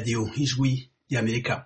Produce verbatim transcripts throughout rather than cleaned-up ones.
Radio Ijwi y'Amerika.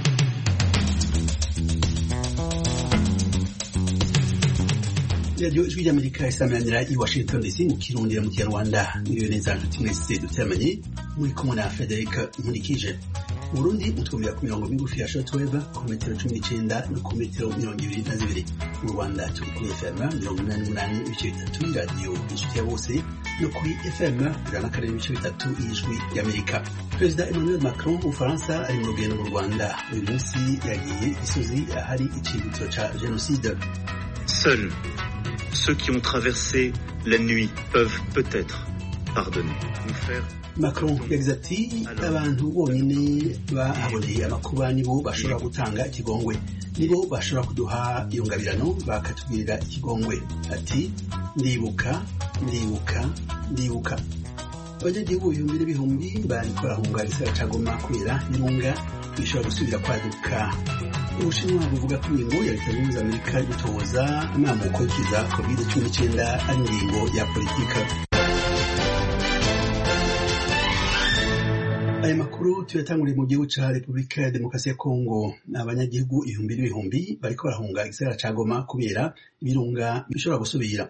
Radio Ijwi y'Amerika isamanira i Washington D C mu Kirundi mu Kinyarwanda. Niyo neza nshuti mwese dutamanye muri kumwe na Frederic Nkurikije. Burundi mutubira ku mirongo migufi ya shortwave ku metero cumi n'icenda no ku metero mirongo ibiri na zibiri. Mu Rwanda turi kuri F M mirongo inani n'umunani ibice bitatu Radio Inshuti ya Bose no kuri F M ijana na kane n'ibice bitatu Ijwi y'Amerika. Perezida Emmanuel Macron w'Ubufaransa ari mu rugendo mu Rwanda. Uyu munsi yagiye Gisozi ahari icibutso ca Jenoside. Seuls ceux qui ont traversé la nuit peuvent peut-être pardonner, nous faire. Macron yagize ati abantu bonyine bahaboneye amakuba nibo bashobora gutanga ikigongwe, nibo bashobora kuduha iyo ngabirano bakatubwirira ikigongwe. Ati ndibuka ndibuka ndibuka abanyagihugu ibihumbi n'ibihumbi bariko barahunga igisagara ca Goma kubera n'irunga bishobora gusubira kwaduka. Ubushinwa buvuga ko ingingo ya Leta Zunze Amerika gutoza amamuko y'ikiza covid cumi n'icenda ari ingingo ya politika. Aya makuru tuyatanguriye mu gihugu ca Republika ya Demokarasi ya Kongo. Abanyagihugu ibihumbi n'ibihumbi bariko barahunga igisagara ca Goma kubera ibirunga bishobora gusubira.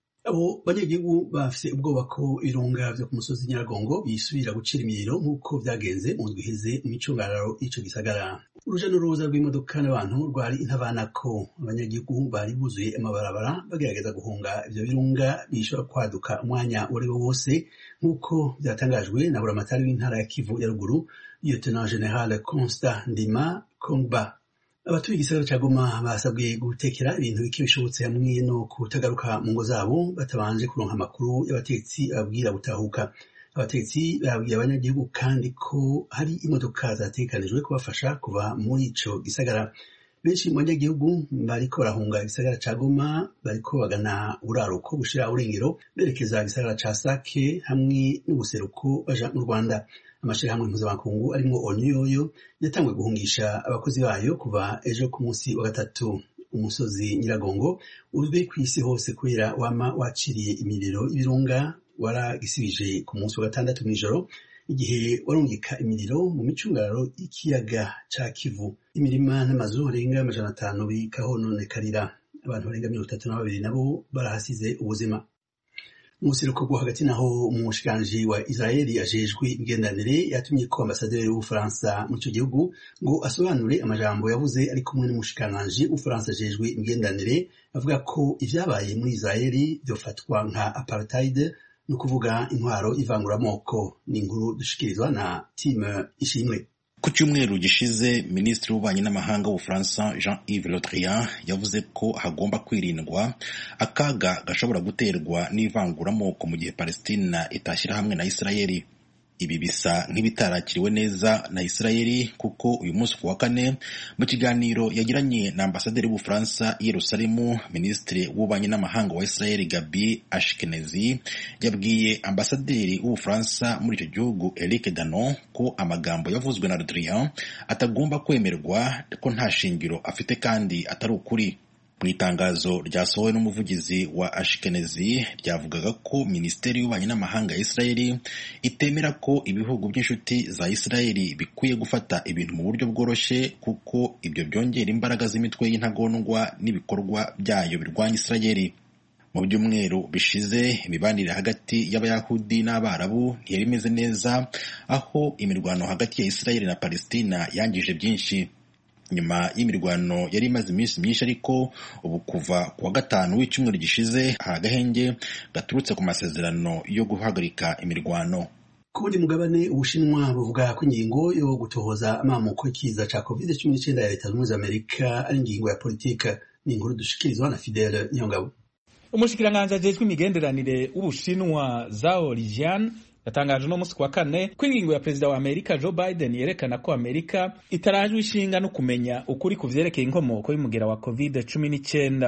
Abo banyagihugu bafise ubwoba ko ibirunga vyo ku musozi Nyiragongo bisubira gucira imiriro nk'uko vyagenze mu ndwi iheze mu micungararo y'ico gisagara. Uruja n'uruza rw'imodoka n'abantu rwari intabanako. Abanyagihugu bari buzuye amabarabara bagerageza guhunga ivyo birunga bishobora kwaduka umwanya uwo ari wo wose nk'uko vyatangajwe na buramatari w'intara ya Kivu ya ruguru Lieutenant General Constant Ndima Kongba. Abatuye igisagara ca Goma basabwe gutekera ibintu bike bishobotse hamwe no kutagaruka mu ngo zabo batabanje kuronka amakuru y'abatetsi babwira gutahuka. Abatetsi babwiye abanyagihugu kandi ko hari imodoka zatekanijwe kubafasha kuva muri ico gisagara. Benshi mu banyagihugu bariko barahunga igisagara ca Goma bariko bagana uraruko gushira urengero berekeza igisagara ca Sake hamwe n'ubuseruko baja mu Rwanda. Amashirahamwe mpuzamakungu arimwo ONU yoyo yatanguye guhungisha abakozi bayo kuva ejo ku munsi wa gatatu. Umusozi Nyiragongo uzwi kw'isi hose kubera wama waciriye imiriro y'ibirunga waragisibije ku munsi wa gatandatu mw'ijoro igihe warungika imiriro mu micungararo y'ikiyaga ca Kivu. Imirima n'amazu arenga amajana atanu bikahononekarira. Abantu barenga mirongo itatu na babiri nabo barahasize ubuzima. Umuseruko gwo hagati naho umushikiranganji wa Israeli ajejwe imigenderanire yatumye ko ambasaderi w'Ubufaransa mu ico gihugu ngo asobanure amajambo yavuze ari kumwe n'umushikiranganji w'Ubufaransa ajejwe imigenderanire avuga ko ivyabaye muri Israeli vyofatwa nka apartheid no kuvuga intwaro ivanguramoko. Ni inkuru dushikirizwa na Tim Ishimwe. Ku cyumweru gishize Minisitiri w'Ububanyi n'Amahanga w'Ubufaransa Jean-Yves Le Drian yavuze ko hagomba kwirindwa akaga gashobora guterwa n'ivanguramoko mu gihe Palestina itashyira hamwe na Israeli. Ibi bisa nk'ibitarakiriwe neza na Israeli kuko uyu munsi ku wa kane mu kiganiro yagiranye na ambasaderi w'Ubufaransa i Yerusalemu, Minisitiri w'Ububanyi n'Amahanga wa Israeli Gabi Ashkenazi yabwiye ambasaderi w'Ubufaransa muri icyo gihugu Eric Danon ko amagambo yavuzwe na Le Drian atagomba kwemerwa, ko nta shingiro afite kandi atari ukuri. Mu itangazo ryasohowe n'umuvugizi wa Ashkenazi ryavugaga ko Minisiteri y'Ububanyi n'Amahanga ya Israeli itemera ko ibihugu by'inshuti za Israeli bikwiye gufata ibintu mu buryo bworoshye kuko ibyo byongera imbaraga z'imitwe y'intagondwa n'ibikorwa byayo birwanya Israeli. Mu byumweru bishize imibanire hagati y'Abayahudi n'Abarabu ntiyari imeze neza, aho imirwano hagati ya Israeli na Palestina yangije byinshi. Nyuma y'imirwano yari imaze iminsi myinshi, ariko ubu kuva ku wa gatanu w'icyumweru gishize hari agahenge gaturutse ku masezerano yo guhagarika imirwano. Ku wundi mugabane, Ubushinwa buvuga ko ingingo yo gutohoza amamuko y'ikiza ca covid cumi n'icenda ya Leta Zunze Amerika ari ingingo ya politika. Ni inkuru dushikirizwa na Fidele Nyongabo. Umushikiranganji ajejwe imigenderanire w'Ubushinwa Zhao Lijian yatangaje no musi kwa kane ko ingingo ya Perezida wa Amerika Joe Biden yerekana ko Amerika itarajwe ishinga no kumenya ukuri ku vyerekeye inkomoko y'umugera wa covid cumi n'icenda.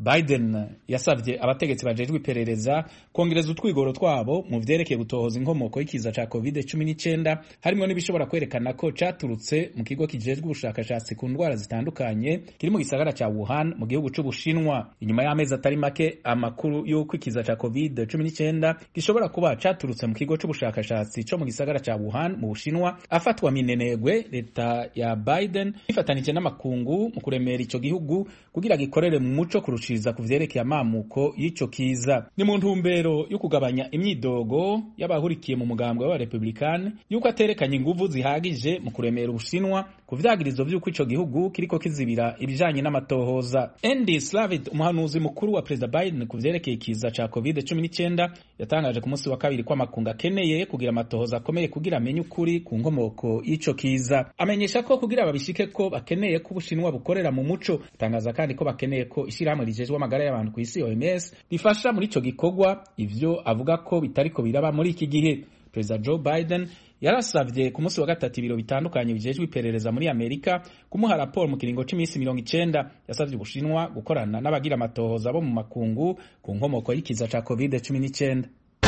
Biden yasavye abategetsi bajejwe iperereza kongereza utwigoro twabo mu vyerekeye gutohoza inkomoko y'ikiza ca covid cumi n'icenda harimwo n'ibishobora kwerekana ko caturutse mu kigo kijejwe ubushakashatsi ku ndwara zitandukanye kiri mu gisagara ca Wuhan mu gihugu c'Ubushinwa. Inyuma y'amezi atari make amakuru y'uko ikiza ca covid cumi n'icenda gishobora kuba caturutse mu kigo c'ubushakashatsi co mu gisagara ca Wuhan mu Bushinwa afatwa minenegwe, leta ya Biden ifatanije n'amakungu mu kuremera ico gihugu kugira gikorere mu muco kurushiriza ku vyerekeye amamuko y'ico kiza. Ni mu ntumbero yo kugabanya imyidogo y'abahurikiye mu mugambwe wa Republican yuko aterekanye inguvu zihagije mu kuremera Ubushinwa ku vyagirizo vy'uko ico gihugu kiriko kizibira ibijanye n'amatohoza. Andy Slavitt, umuhanuzi mukuru wa Perezida Biden ku vyerekeye ikiza ca covid cumi n'icenda, yatangaje ku munsi wa kabiri ko amakungu akeneye kugira amatohoza akomeye kugira amenye ukuri ku nkomoko y'ico kiza. Amenyesha ko kugira babishike ko bakeneye ko Ubushinwa bukorera mu muco, atangaza kandi ko bakeneye ko ishirahamwe rijejwe amagara y'abantu ku isi O M S rifasha muri ico gikorwa, ivyo avuga ko bitariko biraba muri iki gihe. Perezida Joe Biden yarasavye ku munsi wa gatatu ibiro bitandukanye bijejwe iperereza muri Amerika kumuha raporo mu kiringo c'imisi mirongo icenda. Yasavye Ubushinwa gukorana n'abagira amatohoza bo mu makungu ku nkomoko y'ikiza ca covid cumi n'icenda.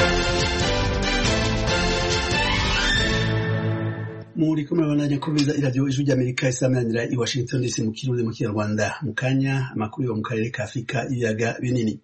muri kumwe bananye kubiza iradio ijwi ry'Amerika isamanira i Washington D C mu kirundi mu Kinyarwanda. Mu kanya amakuru yo mu karere ka Afrika ibiyaga binini.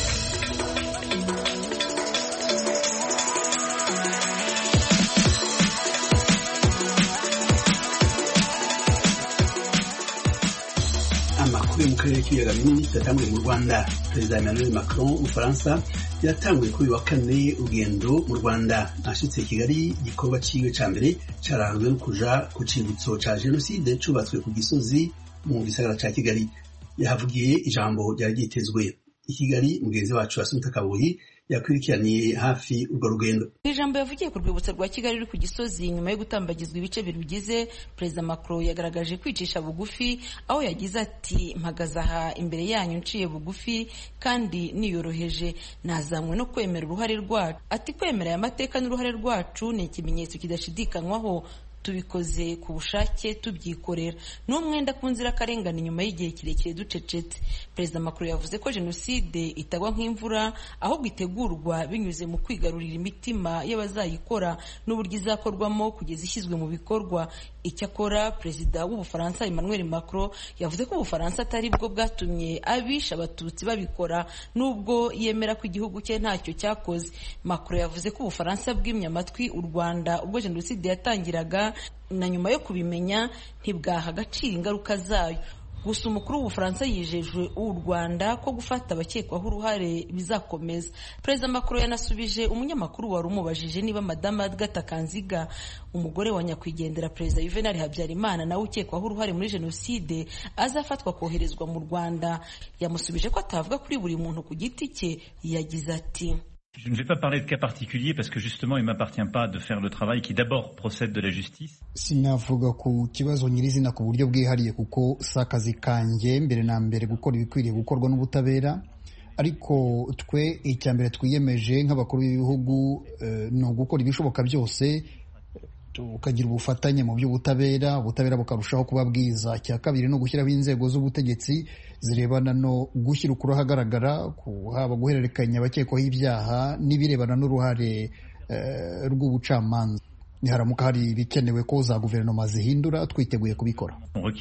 Amakuru mu karere k'ibiyaga binini yatanguye mu Rwanda. Perezida Emmanuel Macron w'Ubufaransa yatanguye kuri wa kane urugendo mu Rwanda. Ashitse Kigali, igikorwa ciwe ca mbere caranzwe no kuja ku cibutso ca jenoside cubatswe ku Gisozi mu gisagara ca Kigali. Yahavugiye ijambo ryari ryitezwe. I Kigali, mugenzi wacu Asumta Kabuyi yakurikiraniye hafi urwo rugendo. Ijambo yavugiye ku rwibutso rwa Kigali ruri ku Gisozi nyuma yo gutambagizwa ibice birugize, Perezida Macron yagaragaje kwicisha bugufi, aho yagize ati mpagaze aha imbere yanyu nciye bugufi kandi niyoroheje, nazamwe no kwemera uruhare rwacu. Ati kwemera aya mateka n'uruhare rwacu ni ikimenyetso kidashidikanywaho, tubikoze ku bushake tubyikorera, n'umwenda ku nzirakarengane nyuma y'igihe kirekire ducecetse. Perezida Macron yavuze ko jenoside itagwa nk'imvura, ahubwo itegurwa binyuze mu kwigarurira imitima y'abazayikora n'uburyo izakorwamo kugeza ishyizwe mu bikorwa. Icyakora Perezida w'Ubufaransa Emmanuel Macron yavuze ko Ubufaransa atari bwo bwatumye abisha abatutsi babikora, nubwo yemera ko igihugu cye ntacyo cyakoze. Macron yavuze ko Ubufaransa bwimye amatwi u Rwanda ubwo jenoside yatangiraga, na nyuma yo kubimenya ntibwaha agaciro ingaruka zayo. Gusa umukuru w'Ubufaransa yijejwe u Rwanda ko gufata abakekwaho uruhare bizakomeza. Perezida Macron yanasubije umunyamakuru wari umubajije niba Madame Agatha Kanziga, umugore wa nyakwigendera Perezida Juvenal Habyarimana nawe ukekwaho uruhare muri jenoside, azafatwa koherezwa mu Rwanda. Yamusubije ko atavuga kuri buri muntu ku giti cye. Yagize ati Je ne vais pas parler de cas particuliers parce que justement il m'appartient pas de faire le travail qui d'abord procède de la justice. Sinavuga ku kibazo nyirizina ku buryo bwihariye kuko sakazi kanje mbere na mbere gukora ibikwiriye gukorwa n'ubutabera, ariko twe icya mbere twiyemeje nk'abakuru b'ibihugu uh, no gukora ibishoboka byose tukagira ubufatanye mu by'ubutabera, ubutabera bukarushaho kuba bwiza. Cya kabiri no gushyiraho inzego z'ubutegetsi zirebana no gushyira ukuri ahagaragara, haba guhererekanya abakekwaho ibyaha n'ibirebana n'uruhare uh, rw'ubucamanza. Niharamuka hari ibikenewe ko za guverinoma zihindura, twiteguye kubikora.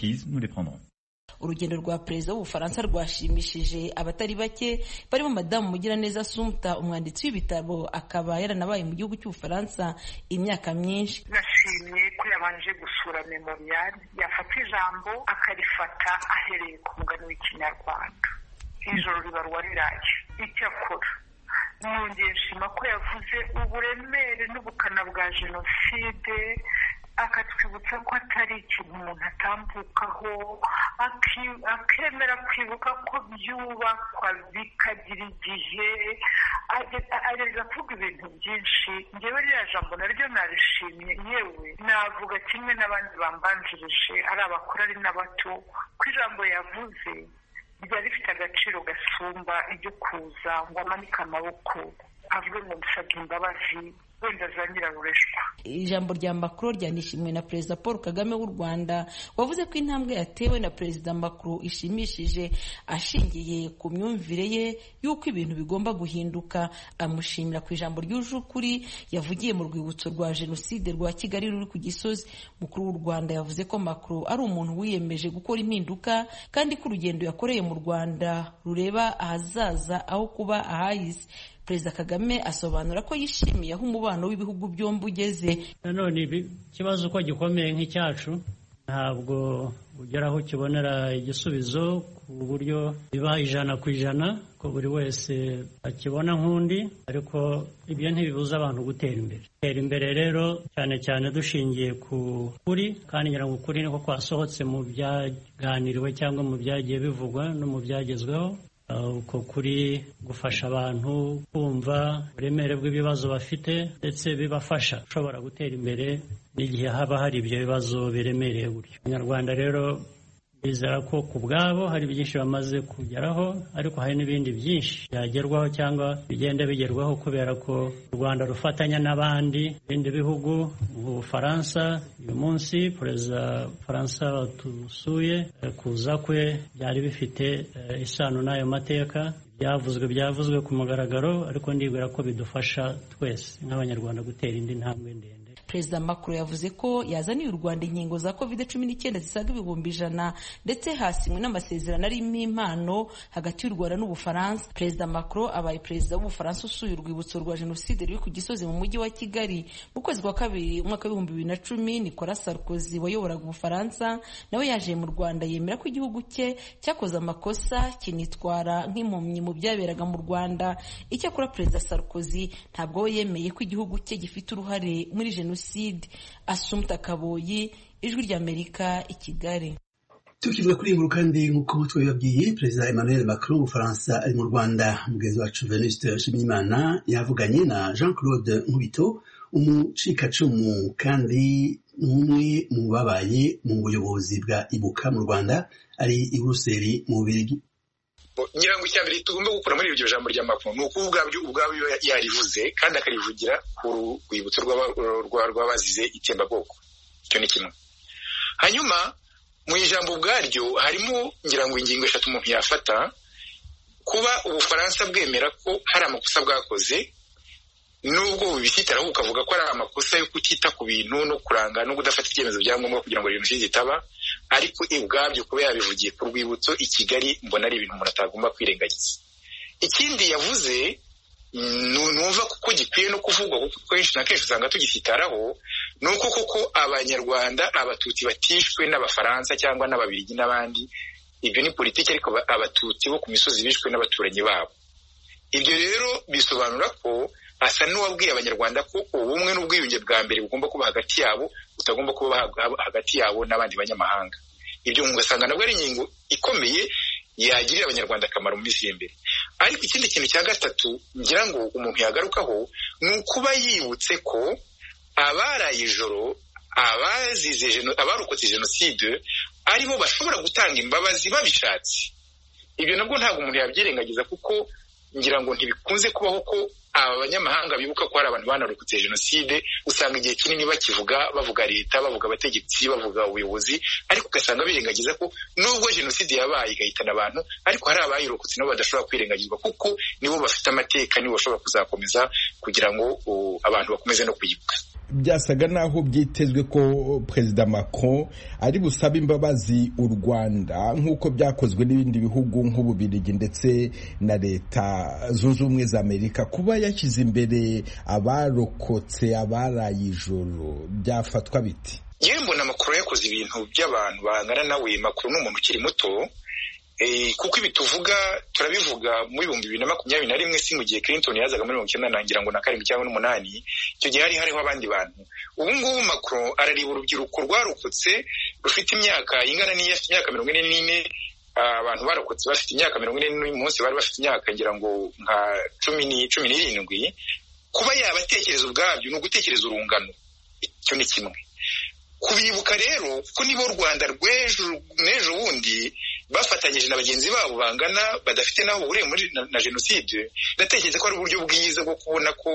Urugendo rwa Perezida w'Ubufaransa rwashimishije abatari bake, barimo Madamu Mugiraneza Assumpta, umwanditsi w'ibitabo, akaba yaranabaye mu gihugu cy'Ubufaransa imyaka myinshi. Nashimye ko yabanje gusura memorial, yafata ijambo akarifata ahereye ku mugani w'Ikinyarwanda. Ijoro ribarwa riraye. Icyakora nongeye nshima ko yavuze uburemere n'ubukana bwa jenoside, akatwibutsa ko atari ikintu umuntu atambukaho, akemera kwibuka ko byubakwa bikagira igihe. Ageza kuvuga ibintu byinshi. Njyewe ririya jambo naryo narishimye, yewe navuga kimwe n'abandi bambanjirije, ari abakuru ari n'abato, ko ijambo yavuze ryari rifite agaciro gasumba ibyo kuza ngo amanike amaboko avuge ngo musabye imbabazi wenda za nyirarureshwa. Ijambo rya Macron ryanishimiwe na Perezida Paul Kagame w'u Rwanda, wavuze ko intambwe yatewe na Perezida Macron ishimishije, ashingiye ku myumvire ye y'uko ibintu bigomba guhinduka. Amushimira ku ijambo ryuje ukuri yavugiye mu rwibutso rwa Jenoside rwa Kigali ruri ku Gisozi. Mukuru w'u Rwanda yavuze ko Macron ari umuntu wiyemeje gukora impinduka, kandi ko urugendo yakoreye mu Rwanda rureba ahazaza aho kuba ahahise. Perezida Kagame asobanura ko yishimiye aho umubano w'ibihugu byombi ugeze. Nanone ikibazo uko gikomeye nk'icyacu ntabwo ugeraho kibonera igisubizo ku buryo biba ijana ku ijana ko buri wese akibona nk'undi, ariko ibyo ntibibuza abantu gutera imbere. Gutera imbere rero cyane cyane dushingiye ku kuri, kandi ngira ngo ukuri niko kwasohotse mu byaganiriwe cyangwa mu byagiye bivugwa no mu byagezweho. Uko kuri gufasha abantu kumva uburemere bw'ibibazo bafite ndetse bibafasha ushobora gutera imbere n'igihe haba hari ibyo bibazo biremereye gutyo. Abanyarwanda rero bizera ko ku bwabo hari byinshi bamaze kugeraho, ariko hari n'ibindi byinshi byagerwaho cyangwa bigenda bigerwaho kubera ko u Rwanda rufatanya n'abandi bindi bihugu. Mu Bufaransa uyu munsi Perezida Faransa watusuye, kuza kwe byari bifite isano n'ayo mateka. Byavuzwe byavuzwe ku mugaragaro, ariko ndibwira ko bidufasha twese nk'Abanyarwanda gutera indi ntambwe ndende. Perezida Macron yavuze ko yazaniye u Rwanda inkingo za covid cumi n'icyenda zisaga ibihumbi ijana, ndetse hasinywe n'amasezerano arimo impano hagati y'u Rwanda n'Ubufaransa. Perezida Macron abaye perezida w'Ubufaransa usuye urwibutso rwa Jenoside ruri ku Gisozi mu mujyi wa Kigali. Mu kwezi kwa kabiri umwaka w'ibihumbi bibiri na cumi, Nicolas Sarkozy wayoboraga Ubufaransa nawe yaje mu Rwanda, yemera ko igihugu cye cyakoze amakosa kinitwara nk'impumyi mu byaberaga mu Rwanda. Icyakora Perezida Sarkozy ntabwo we yemeye ko igihugu cye gifite uruhare muri Jenoside. Assumpta Kaboyi, Ijwi ry'Amerika, i Kigali. Tukivuga kuri inkuru kandi nk'uko twabibabwiye, Perezida Emmanuel Macron w'Ubufaransa ari mu Rwanda. Mugenzi wacu Venuste Nshimiyimana yavuganye na Jean Claude Nkubito, umucikacumu kandi n'umwe mu babaye mu buyobozi bwa Ibuka mu Rwanda, ari i Buruseli mu Bubiligi. Ngira ngo icyambere tugomba gukora muri iryo jambo rya Macron ni uko ubwabyo ubwabyo yarivuze kandi akarivugira ku rwibutso rw'abazize itsembabwoko. Icyo ni kimwe. Hanyuma mu ijambo ubwaryo harimo ngira ngo ingingo eshatu umuntu yafata: kuba Ubufaransa bwemera ko hari amakosa bwakoze, nubwo bubisitaraho ukavuga ko ari amakosa yo kutita ku bintu no kuranga no kudafata icyemezo bya ngombwa kugira ngo jenoside itaba, ariko ubwabyo kuba yabivugiye ku rwibutso i Kigali mbona ari ibintu umuntu atagomba kwirengagiza. Ikindi yavuze numva kuko gikwiye no kuvugwa, kuko kenshi na kenshi usanga tugisitaraho, ni uko koko Abanyarwanda Abatutsi batishwe n'Abafaransa cyangwa n'Ababiligi n'abandi. Ibyo ni politiki, ariko Abatutsi bo ku misozi bishwe n'abaturanyi babo. Ibyo rero bisobanura ko asa n'uwabwiye Abanyarwanda ko ubumwe n'ubwiyunge bwa mbere bugomba kuba hagati yabo, utagomba kuba hagati yabo n'abandi banyamahanga. Ibyo mugasanga nabwo ari ingingo ikomeye yagirira Abanyarwanda akamaro mu minsi y'embere. Ariko ikindi kintu cya gatatu ngira ngo umuntu yagarukaho ni ukuba yibutse ko abaraye ijoro, abazize abarokotse jenoside aribo bashobora gutanga imbabazi babishatse. Ibyo nabwo ntabwo umuntu yabyirengagiza, kuko ngira ngo ntibikunze kubaho ko aba banyamahanga bibuka ko hari abantu banarokotse jenoside. Usanga igihe kinini bakivuga, bavuga leta, bavuga abategetsi, bavuga ubuyobozi, ariko ugasanga birengagiza ko nubwo jenoside yabaye igahitana abantu, ariko hari abayirokotse nabo badashobora kwirengagizwa, kuko nibo bafite amateka, nibo bashobora kuzakomeza kugira ngo uh, abantu bakomeze no kuyibuka. Byasaga naho byitezwe ko Perezida Macron ari busaba imbabazi u Rwanda nk'uko byakozwe n'ibindi bihugu nk'Ububiligi ndetse na Leta Zunze Ubumwe za Amerika. Kuba yashyize imbere abarokotse abaraye ijoro byafatwa biti? Yewe mbona Macron yakoze ibintu by'abantu bangana nawe. Macron ni umuntu ukiri muto, Eh, kuko ibi tuvuga turabivuga mu bihumbi bibiri na makumyabiri na rimwe, si mu gihe Clinton yazaga muri mirongo icyenda nangira ngo na karindwi cyangwa n'umunani. Icyo gihe hari hariho abandi bantu. Ubu ngubu Macron arariba urubyiruko rwarokotse rufite imyaka ingana n'iyo afite imyaka mirongo ine n'ine. Abantu barokotse bafite imyaka mirongo ine n'uyu munsi bari bafite imyaka ngira ngo nka cumi cumi n'irindwi. Kuba yabatekereza ubwabyo ni ugutekereza urungano. Icyo ni kimwe. Kubibuka rero ko nibo u Rwanda rw'ejo n'ejo bundi bafatanyije na bagenzi babo bangana badafite naho buriye muri na, na jenoside. Ndatekereza ko ari uburyo bwiza bwo kubona ko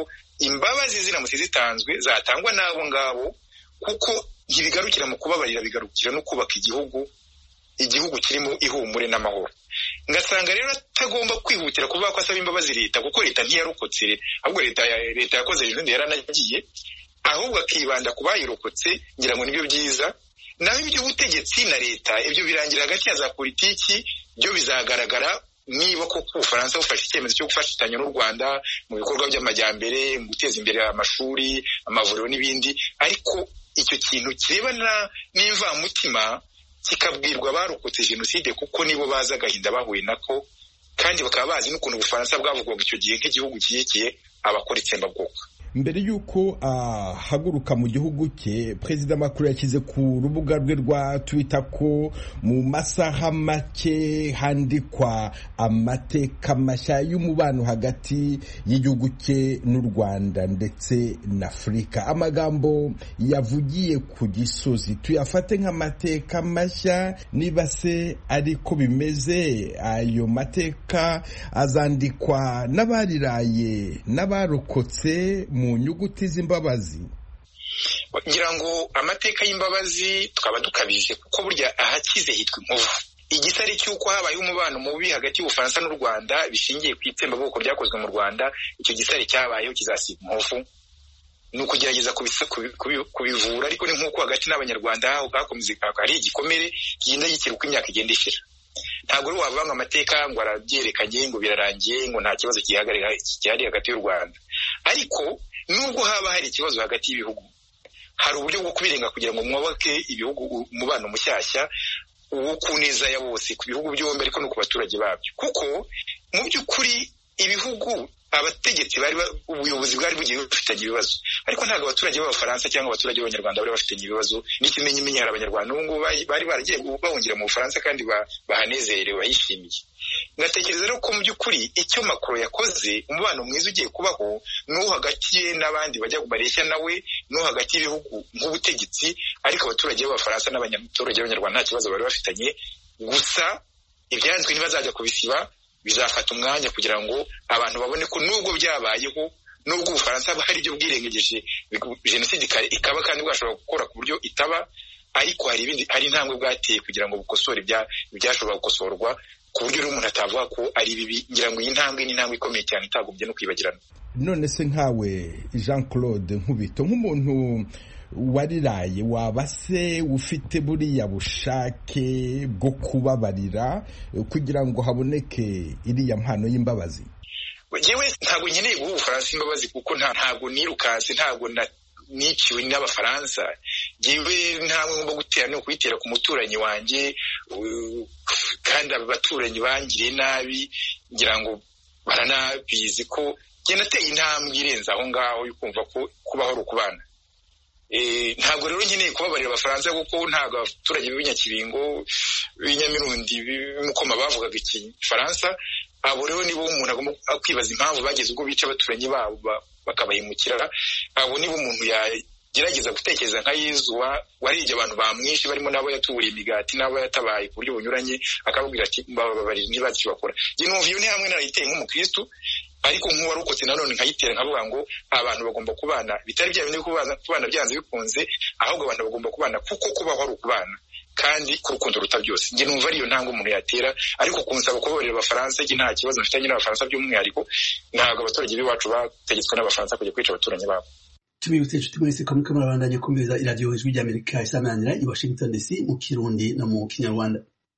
imbabazi ziramutse zitanzwe zatangwa n'abo ngabo, kuko ntibigarukira mu kubabarira, bigarukira no kubaka igihugu igihugu kirimo ihumure n'amahoro. Ngasanga rero atagomba kwihutira kuvuga ko asaba imbabazi leta, kuko leta ntiyarokotse, ahubwo leta leta yakoze ibintu yaranagiye, ahubwo akibanda ku bayirokotse. Ngira ngo nibyo byiza. Naho iby'ubutegetsi na leta ibyo birangira hagati ya za politiki, byo bizagaragara niba ko Ubufaransa bufashe icyemezo cyo gufatanya n'u Rwanda mu bikorwa by'amajyambere, mu guteza imbere amashuri, amavuriro n'ibindi. Ariko icyo kintu kirebana n'imvamutima kikabwirwa abarokotse jenoside, kuko nibo baza agahinda bahuye nako, kandi bakaba bazi n'ukuntu Ubufaransa bwavugwaga icyo gihe nk'igihugu kiyekiye abakora itsembabwoko. Mbere y'uko ahaguruka mu gihugu cye, Perezida Macron yashyize ku rubuga rwe rwa Twitter ko mu masaha make handikwa amateka mashya y'umubano hagati y'igihugu cye n'u Rwanda ndetse na Afurika. Amagambo yavugiye ku Gisozi tuyafate nk'amateka mashya, niba se ariko bimeze, ayo mateka azandikwa n'abariraye n'abarokotse mu nyuguti z'imbabazi. Ngira ngo amateka y'imbabazi tukaba dukabije, kuko burya ahakize hitwa inkovu. Igisari cy'uko habaye umubano mubi hagati y'Ubufaransa n'u Rwanda bishingiye ku itsembabwoko byakozwe mu Rwanda, icyo gisari cyabayeho kizasiga inkovu. Ni ukugerageza kubivura, ariko ni nk'uko hagati n'Abanyarwanda hakomeze hari igikomere kigenda gikira uko imyaka igenda ishira. Ntabwo rero wavanga amateka ngo arabyerekanye ngo birarangiye ngo nta kibazo gihari hagati y'u Rwanda. Ariko nubwo haba hari ikibazo hagati y'ibihugu, hari uburyo bwo kubirenga kugira ngo mwubake ibihugu umubano mushyashya wo kuneza ya bose ku bihugu byombi, ariko no ku baturage babyo. Kuko mu by'ukuri ibihugu abategetsi bari ubuyobozi bwari bugiye bufitanye ibibazo, ariko ntabwo abaturage b'Abafaransa cyangwa abaturage b'Abanyarwanda bari bafitanye ibibazo. N'ikimenyi menyi hari Abanyarwanda ubu bari baragiye bahungira mu Bufaransa kandi bahanezerewe bayishimiye. Ngatekereza rero ko mu by'ukuri icyo Macron yakoze, umubano mwiza ugiye kubaho n'uwo hagati ye n'abandi bajya kubareshya nawe, n'uwo hagati y'ibihugu nk'ubutegetsi, ariko abaturage b'Abafaransa n'abaturage b'Abanyarwanda nta kibazo bari bafitanye. Gusa ibyanditswe ntibazajya kubisiba, bizafata umwanya kugira ngo abantu babone ko nubwo byabayeho, nubwo Ubufaransa hari ibyo bwirengejeje jenoside ikaba kandi bwashobora gukora ku buryo itaba, ariko hari ibindi, hari intambwe bwateye kugira ngo bukosore ibyashobora gukosorwa, ku buryo umuntu atavuga ko ari bibi. Ngira ngo iyi ntambwe ni intambwe ikomeye cyane itagobye no kwibagirana. None se nkawe Jean Claude Nkubito, nk'umuntu wariraye, waba se ufite buriya bushake bwo kubabarira kugira ngo haboneke iriya mpano y'imbabazi? Jewe ntabwo nkeneye guha Ubufaransa imbabazi, kuko ntabwo nirukanse, ntabwo niciwe n'Abafaransa. Jewe ntabwo ngomba gutera no kuyitera ku muturanyi wanjye, kandi abaturanyi bangiriye nabi ngira ngo baranabizi ko njye nateye intambwe irenze aho ngaho yo kumva ko kubaho ari ukubana. Ntabwo rero nkeneye kubabarira Abafaransa, kuko ntabwo abaturage b'Inyakibingo, b'Inyamirundi, b'Imukoma bavugaga Igifaransa. Abo rero nibo umuntu agomba kwibaza impamvu bageze ubwo bica abaturanyi babo bakabahimukira. Abo nibo umuntu yagerageza gutekereza nka Yezu waribye abantu bamwishe, barimo n'abo yatuburiye imigati n'abo yatabaye ku buryo bunyuranye, akababwira ati mbababarire ntibakibakora. Njye numva iyo ni hamwe narayiteye nk'umukristo, ariko nk'uwarokotse nanone nkayitera nkavuga ngo abantu bagomba kubana, bitari bya bindi kubana byanze bikunze, ahubwo abantu bagomba kubana kuko kubaho ari ukubana, kandi ku rukundo ruta byose. Njye numva ariyo ntambwe umuntu yatera, ariko kunsaba kubabarira Abafaransa njye nta kibazo mfitanye n'Abafaransa by'umwihariko. Ntabwo abaturage b'iwacu bategetswe n'Abafaransa kujya kwica abaturanyi babo. Tubibutse inshuti mwese ko muriko murabandanya kumviriza iradiyo Ijwi ry'Amerika isamanira i Washington D C mu Kirundi no mu Kinyarwanda.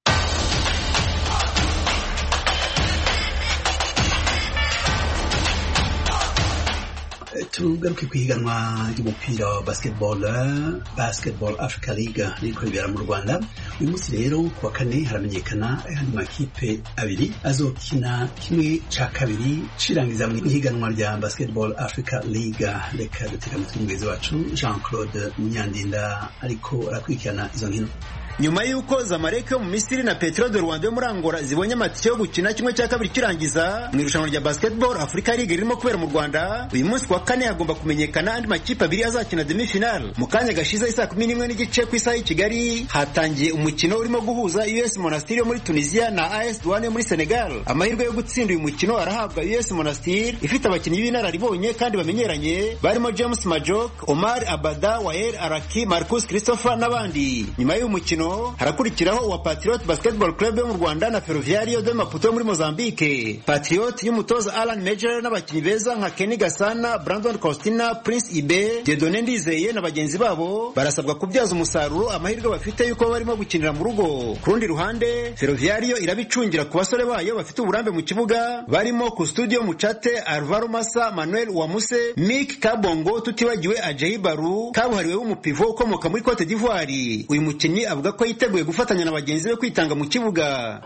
Tugaruke kwihiganwa ry'umupira wa basketball Basketball Africa League riko ribera mu Rwanda. Uyu munsi rero kuwa kane haramenyekana ayandi makipe abiri azokina kimwe ca kabiri cirangiza mu ihiganwa rya Basketball Africa League. Reka duteka amatwi mugenzi wacu Jean Claude Munyandinda ariko arakurikirana izo nkino. nyuma y'uko Zamalek yo mu Misiri na Petro de Rwanda yo muri Angola zibonye amatike yo gukina kimwe cya kabiri kirangiza mu irushanwa rya Basketball Africa League ririmo kubera mu Rwanda, uyu munsi kwa kane hagomba kumenyekana andi makipe abiri azakina demi final. Mu kanya gashize isaa kumi n'imwe n'igice ku isaha y'i Kigali hatangiye umukino urimo guhuza U S Monastir yo muri Tunisia na A S Douane yo muri Senegal. Amahirwe yo gutsinda uyu mukino arahabwa U S Monastir ifite abakinnyi b'inararibonye kandi bamenyeranye barimo James Majok, Omar Abada, Wael Araki, Marcus Christopher n'abandi. Nyuma y'uyu mukino harakurikiraho uwa Patriot Basketball Club yo mu Rwanda na Ferroviario de Maputo muri Mozambique. Patriot y'umutoza Alan Major n'abakinnyi beza nka Kenny Gasana, Brandon Costina, Prince Ibe, Dieudonné Ndizeye na bagenzi babo barasabwa kubyaza umusaruro amahirwe bafite yuko barimo gukinira mu rugo. Ku rundi ruhande Ferroviario irabicungira ku basore bayo bafite uburambe mu kibuga barimo ku studio Muchate, Alvaro Massa, Manuel Uwamuse, Mick Kabongo, tutibagiwe Ajayi Baru kabuhariwe w'umupivo ukomoka muri Cote d'Ivoire. Uyu mukinnyi avuga ko yiteguye gufatanya na bagenzi be kwitanga mu kibuga.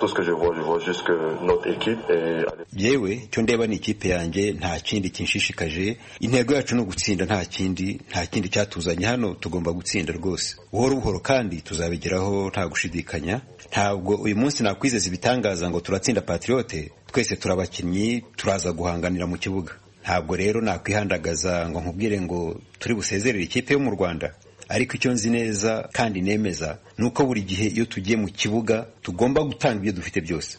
Yewe cyo ndeba ni ikipe yanjye, nta kindi kinshishikaje. Intego yacu no gutsinda, nta kindi nta kindi cyatuzanye hano, tugomba gutsinda rwose buhoro buhoro kandi tuzabigeraho nta gushidikanya. Ntabwo uyu munsi nakwizeza ibitangaza ngo turatsinda Patriote, twese turabakinnyi turaza guhanganira mu kibuga. Ntabwo rero nakwihandagaza ngo nkubwire ngo turi busezerere ikipe yo mu Rwanda, ariko icyo nzi neza kandi nemeza nuko buri gihe iyo tugiye mu kibuga tugomba gutanga ibyo dufite byose.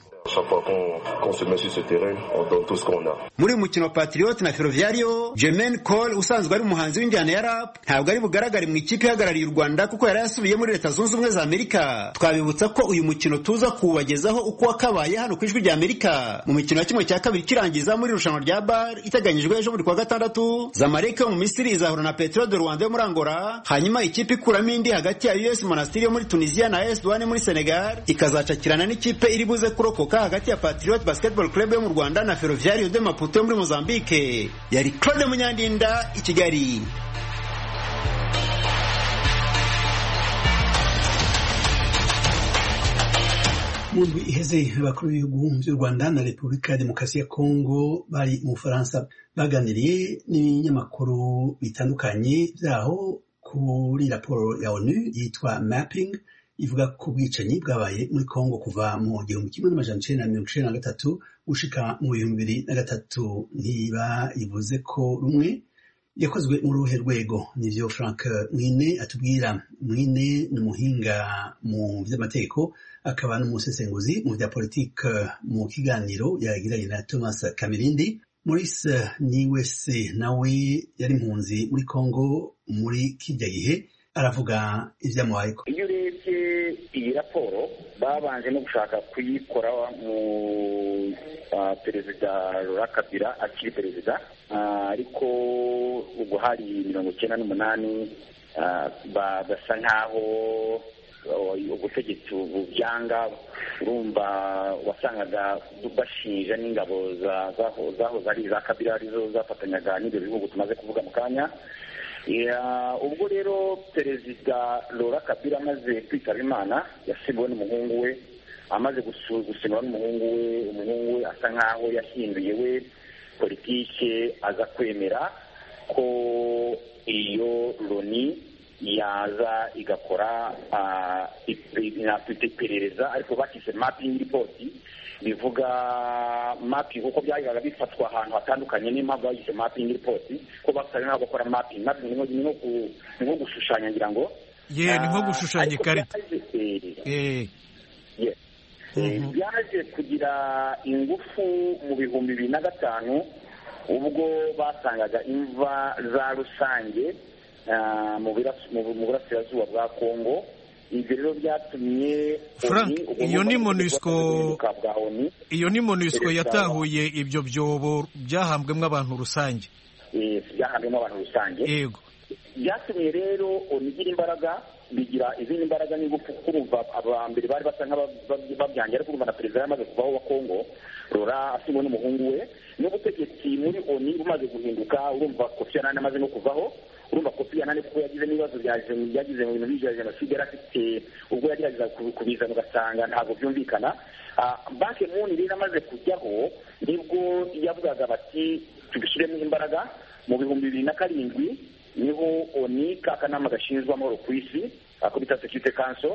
Muri mukino wa Patriot na Ferroviario, Jermaine Cole usanzwe ari umuhanzi w'injyana ya rap ntabwo ari bugaragare mu ikipe ihagarariye u Rwanda kuko yari yasubiye muri Leta Zunze Ubumwe za Amerika. Twabibutsa ko uyu mukino tuza kubagezaho uko wakabaye hano ku Ijwi rya Amerika mu mikino ya kimwe cya kabiri kirangiza muri irushanwa rya bar iteganyijwe ejo muri kwa gatandatu. Zamalek yo mu Misiri izahura na Petro de Rwanda yo muri Angola, hanyuma ikipe ikuramo indi hagati ya U S Monastir yo muri Tunisia na A S Douane muri Senegal ikazacakirana n'ikipe iri buze kurokoka hagati ya Patriot Basketball Club yo mu Rwanda na Ferroviario de Maputo yo muri Mozambique. Yari Claude Munyandinda i Kigali. Mu ndwi iheze abakuru b'ibihugu by'u Rwanda na Repubulika ya Demokarasi ya Kongo bari mu Bufaransa baganiriye n'ibinyamakuru bitandukanye byaho kuri raporo ya ONU yitwa Mapping ivuga ko ubwicanyi bwabaye muri Kongo kuva mu gihumbi kimwe n'amajana icenda na mirongo icenda na gatatu gushika mu bihumbi bibiri na gatatu. Ntiba ivuze ko rumwe yakozwe mu ruhe rwego. Nivyo Frank Mwine atubwira. Mwine ni umuhinga mu vy'amategeko akaba n'umusesenguzi mu vya politike. Mu kiganiro yagiranye na Thomas Kamirindi, Maurice Niwese nawe yari impunzi muri Kongo muri kirya gihe aravuga ivyamubayeko. Iyo urebye iyi raporo babanje no gushaka kuyikora mu uh, perezida Laurent Kabila akiri perezida, uh, ariko ubwo hari mirongo icyenda n'umunani uh, bagasa nkaho ubutegetsi bubyanga. Urumva wasangaga bashinja n'ingabo zaho zari za Kabila arizo zafatanyaga n'ibyo bihugu tumaze kuvuga mu kanya. Ubwo rero perezida Laurent Kabila amaze kwitaba Imana yasimbwe n'umuhungu we, amaze gusimbwa n'umuhungu we, umuhungu we asa nkaho yahinduye we politike, aza kwemera ko iyo Loni yaza igakora iperereza, ariko bakise mapping report. Bivuga mapping kuko byagiye bifatwa ahantu hatandukanye, n'impamvu bagise mapping report ko basaba nabo gukora mapping. Mapping ni nko gushushanya, ngira ngo ye ni nko gushushanya ikarita. Eh byaje kugira ingufu mu bihumbi bibiri na gatanu ubwo basangaga imva za rusange mu burasirazuba bwa Kongo. Ibyo rero byatumye Frank, iyo ni MONUSCO iyo ni MONUSCO yatahuye ibyo byobo byahambwemo abantu rusange. Eh byahambwemo abantu rusange. Yego. Byatumye rero onigira imbaraga, bigira izindi imbaraga n'ingufu kurumva abambere bari basa nk'ababyangira, ariko urumva na perezida yamaze kuvaho wa Kongo Laurent asimwe n'umuhungu we, n'ubutegetsi muri ONU bumaze guhinduka. Urumva Kofi Annan amaze no kuvaho. Urumva Kofi Annan kuko yagize n'ibibazo byagize mu bintu bya jenoside yarafite, ubwo yagerageza kubizana ugasanga ntabwo byumvikana. Banki Moon rero amaze kujyaho nibwo yavugaga bati tubishyiremo imbaraga. Mu bihumbi bibiri na karindwi niho ONU kakanama gashinzwe amahoro ku isi, ako bita Security Council,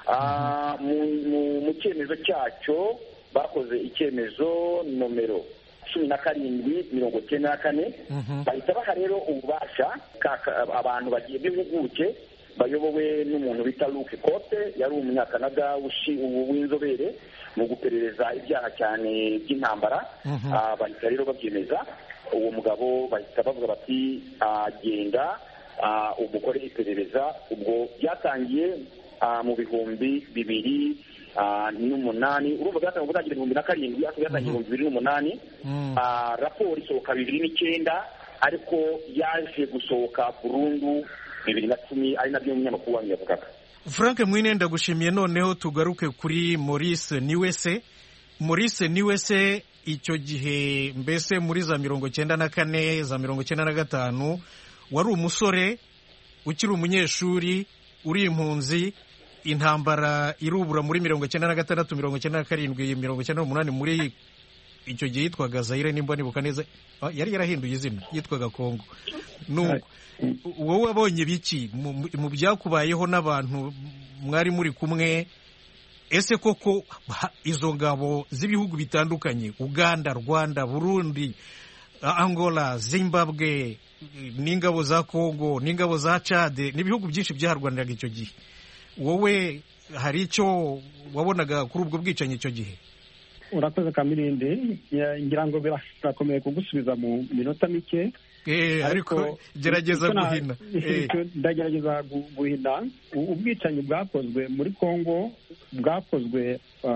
mu cyemezo cyacyo bakoze icyemezo nomero cumi na karindwi mirongo icyenda na kane bahita baha rero ububasha abantu bagiye b'impuguke bayobowe n'umuntu bita Luke Kote, yari umunyakanada w'inzobere mu guperereza ibyaha cyane by'intambara. Bahita rero babyemeza, uwo mugabo bahita bavuga bati genda umukore iperereza. Ubwo byatangiye mu bihumbi bibiri n'umunani, urumva byatangiye gutangira ibihumbi na karindwi ariko byatangiye ibihumbi bibiri n'umunani. Raporo isohoka bibiri n'icyenda ariko yaje gusohoka burundu bibiri na cumi, ari nabyo umunyamakuru wanyu yavugaga. Frank Mwine, ndagushimiye. Noneho tugaruke kuri Maurice Niwese. Maurice Niwese, icyo gihe mbese muri za mirongo cyenda na kane za mirongo cyenda na gatanu wari umusore ukiri umunyeshuri uri impunzi, intambara irubura muri mirongo cyenda na gatandatu mirongo cyenda na karindwi mirongo cyenda n'umunani, muri icyo gihe yitwaga Zaire nimba nibuka neza, yari yarahinduye izina yitwaga Kongo. Nuko wowe wabonye biki mu byakubayeho n'abantu mwari muri kumwe? Ese koko izo ngabo z'ibihugu bitandukanye, Uganda, Rwanda, Burundi, Angola, Zimbabwe, n'ingabo za Kongo, n'ingabo za Chad, n'ibihugu byinshi byaharwaniraga icyo gihe, wowe hari icyo wabonaga kuri ubwo bwicanyi icyo gihe? Urakoze Kamirindi, ngira ngo birakomeye kugusubiza mu minota mike. Eh, ariko gerageza guhina. Ndagerageza guhina. Ubwicanyi bwakozwe muri Kongo bwakozwe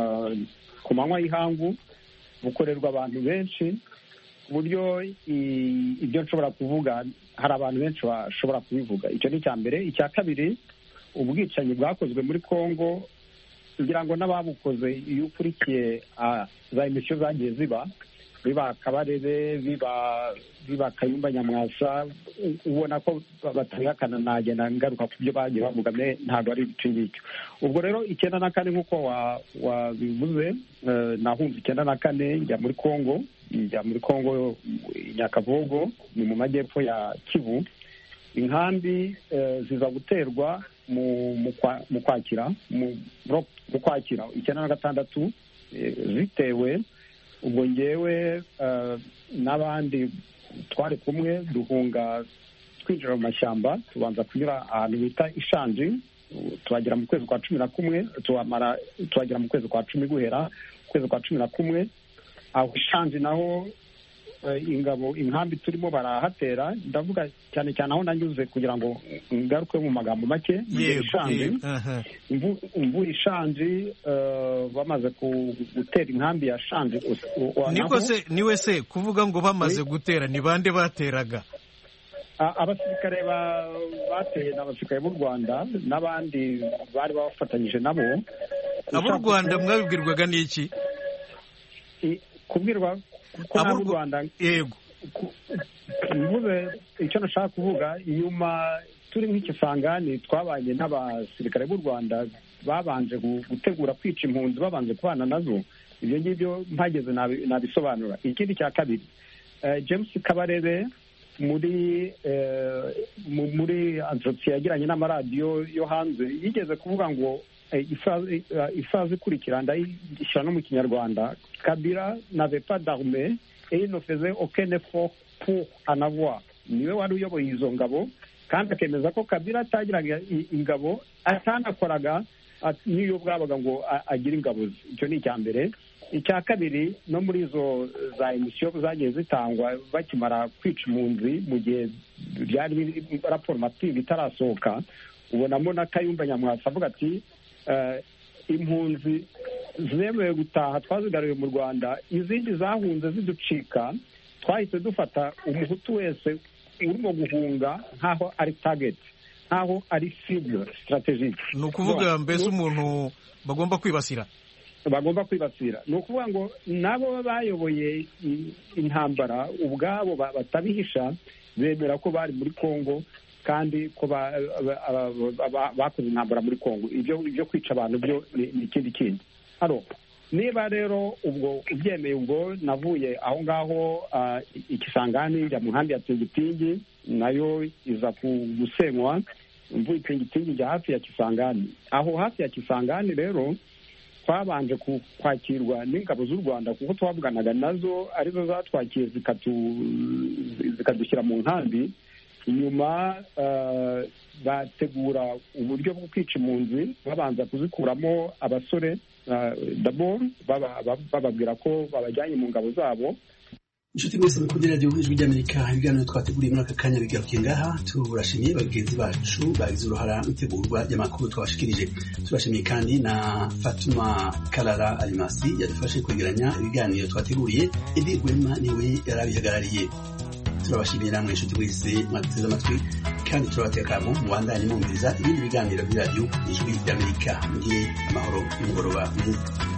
ku manywa y'ihangu, bukorerwa abantu benshi, buryo ibyo nshobora kuvuga hari abantu benshi bashobora kubivuga. Icyo ni icya mbere. Icya kabiri, ubwicanyi bwakozwe muri Kongo kugira ngo n'ababukoze iyo ukurikiye za emisiyo zagiye ziba biba Kabarebe, biba biba Kayumba Nyamwasa, ubona ko batabihakana. Nagenda ngaruka ku byo bagiye bavuga, ntabwo ari icyo ngicyo. Ubwo rero icyenda na kane nk'uko wabivuze, nahunze icyenda na kane njya muri Kongo, njya muri Kongo Nyakavogo, ni mu majyepfo ya Kivu. Inkambi ziza guterwa mu kwakira mu kwakira icyenda na gatandatu zitewe. Ubwo ngewe n'abandi twari kumwe duhunga twinjira mu mashyamba, tubanza kunyura ahantu bita Ishanji, tuhagera mu kwezi kwa cumi na kumwe, tuhamara tuhagera mu kwezi kwa cumi guhera kwezi kwa cumi na kumwe. Aho Ishanji naho ingabo inkambi turimo barahatera, ndavuga cyane cyane aho nanyuze kugira ngo ngaruke mu magambo make. Ishanji imvura Ishanji bamaze gutera inkambi ya Shanji. Niko se niwe se kuvuga ngo bamaze gutera, ni bande bateraga? Abasirikare bateye n'abasirikare b'u Rwanda n'abandi bari bafatanyije nabo. Abo Rwanda mwabibwirwaga n'iki? Kubwirwa ko n'u Rwanda, yego, mvuze icyo nashaka kuvuga, inyuma turi nk'ikisangani twabanye n'abasirikare b'u Rwanda babanje gutegura kwica impunzi, babanje kubana nazo. Ibyo ngibyo mpageze nabisobanura. Ikindi cya kabiri, James Kabarebe muri muri antrotsi yagiranye n'amaradiyo yo hanze yigeze kuvuga ngo ifaze ikurikira ndayishyira no mu Kinyarwanda: Kabila n'avait pas d'armée et il ne faisait aucun effort pour en avoir. Niwe wari uyoboye izo ngabo, kandi akemeza ko Kabila atagiraga ingabo, atanakoraga n'iyo bwabaga ngo agire ingabo ze. Icyo ni icya mbere. Icya kabiri, no muri izo za emisiyo zagiye zitangwa bakimara kwica impunzi, mu gihe byari raporo matingi itarasohoka, ubonamo na Kayumba Nyamwasa avuga ati impunzi zemewe gutaha twazigaruye mu Rwanda, izindi zahunze ziducika, twahise dufata umuhutu wese urimo guhunga nk'aho ari target, nk'aho ari cible strategique. Ni ukuvuga mbese umuntu bagomba kwibasira bagomba kwibasira ni ukuvuga ngo nabo bayoboye intambara ubwabo batabihisha, bemera ko bari muri Kongo kandi ko bakoze intambara muri Kongo. Ibyo byo kwica abantu byo ni ikindi kindi. Haro niba rero ubwo ubyemeye, ubwo navuye aho ngaho ikisangani njya mu nkambi ya Tingitingi, nayo iza gusenywa. mvuye itingitingi ijya hafi ya Kisangani. Aho hafi ya Kisangani rero twabanje kwakirwa n'ingabo z'u Rwanda kuko twavuganaga nazo arizo zatwakiye zikadushyira mu nkambi. Inyuma bategura uburyo bwo kwica impunzi babanza kuzikuramo abasore dabor bababwira ko babajyanye mu ngabo zabo. Inshuti mwese mukunda radiyo ijwi ry'Amerika, ibiganiro twateguriye muri aka kanya bigarukiye ngaha. Turashimiye bagenzi bacu bagize uruhara mu itegurwa ry'amakuru twabashikirije. Turashimiye kandi na Fatuma Karara Alimasi yadufashe kwegeranya ibiganiro twateguriye. Edi Gwema niwe yarabihagarariye. Turabashimiye namwe inshuti mwese mwateze amatwi, kandi turabateka mu mubandanye mwumviriza ibindi biganiro by'iradiyo ijwi ry'Amerika. Ngiye amahoro y'umugoroba mwiza.